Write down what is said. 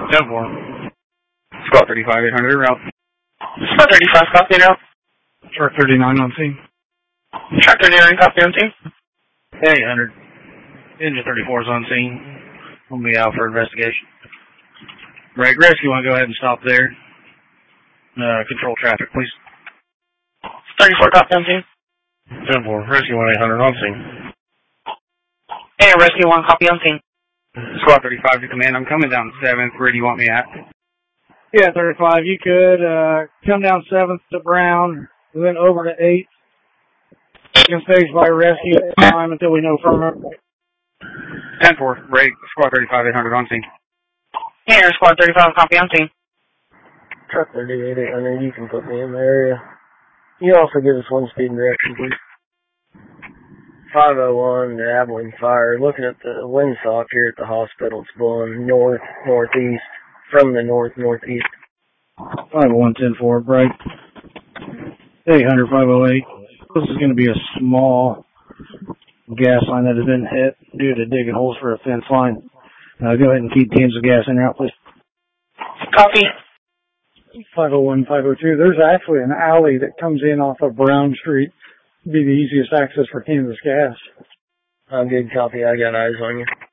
10-4. Squad 35, 800, route. Squad 35, copy now. Truck 39 on scene. Truck 39, copy on scene. 800. Engine 34 is on scene. We'll be out for investigation. Break rescue, want to go ahead and stop there. Control traffic, please. 34, copy on scene. 10-4. Rescue 1-800 on scene. Hey, rescue 1, copy on scene. Squad 35 to command. I'm coming down 7th. Where do you want me at? Yeah, 35. You could come down 7th to Brown, then over to 8th. Second stage by rescue time until we know firmer. 10-4. Break. Squad 35, 800 on scene. Hey, Squad 35, copy on scene. Truck 38, 800, you can put me in the area. You also give us one speed and direction, please. 501 to Abilene Fire. Looking at the windsock here at the hospital, it's blowing north, northeast, from the north, northeast. 501, 10-4, break. 800, 508. This is going to be a small gas line that has been hit due to digging holes for a fence line. Go ahead and keep cans of gas in route, please. Copy. 501, 502. There's actually an alley that comes in off of Brown Street. It'd be the easiest access for Kansas Gas. I'm good, copy. I got eyes on you.